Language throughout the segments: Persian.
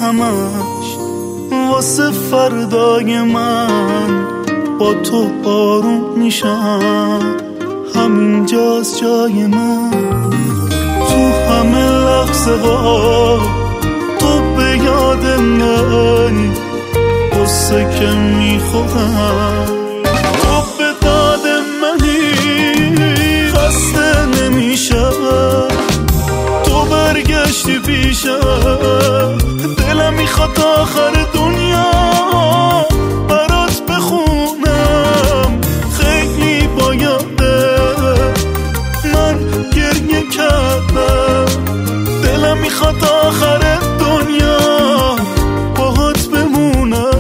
همش واسه فردای من با تو آروم میشم. همینجاست جای من. تو همه لحظه ها تو به یاد منی، قصه که میخورم تو به داد منی. خسته نمیشم تو برگشتی پیشم، دلم میخواد آخر دنیا برات بخونم. خیلی با یاده من گریه کردم، دلم میخواد آخر دنیا باهات بمونم.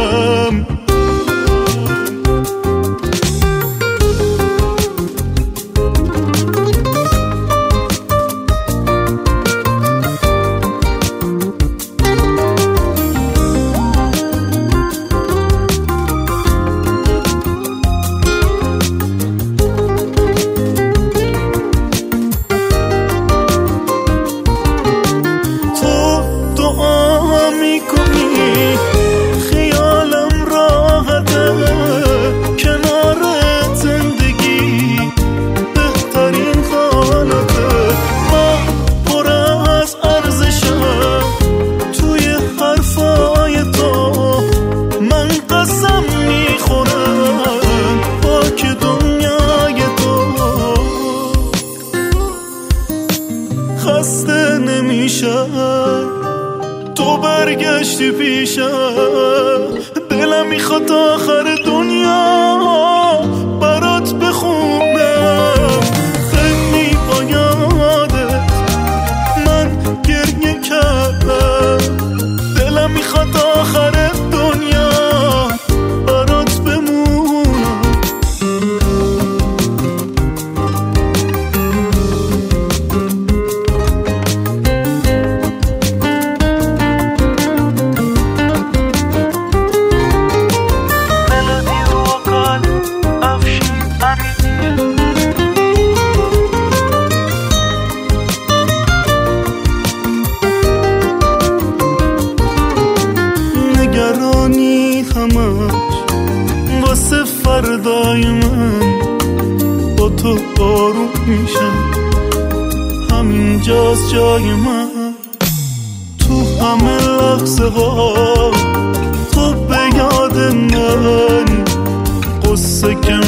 خسته نمیشم تو برگشتی پیشم، دلم میخواد آخر دنیا برات بخونم. خیلی با یادت من گریه کردم، دلم میخواد آخر دنیا برات بمونم. نگرانی همش واسه فردای من با تو آروم میشم. همینجاست جای من. تو همه لحظه ها تو به یاد منی، قصه که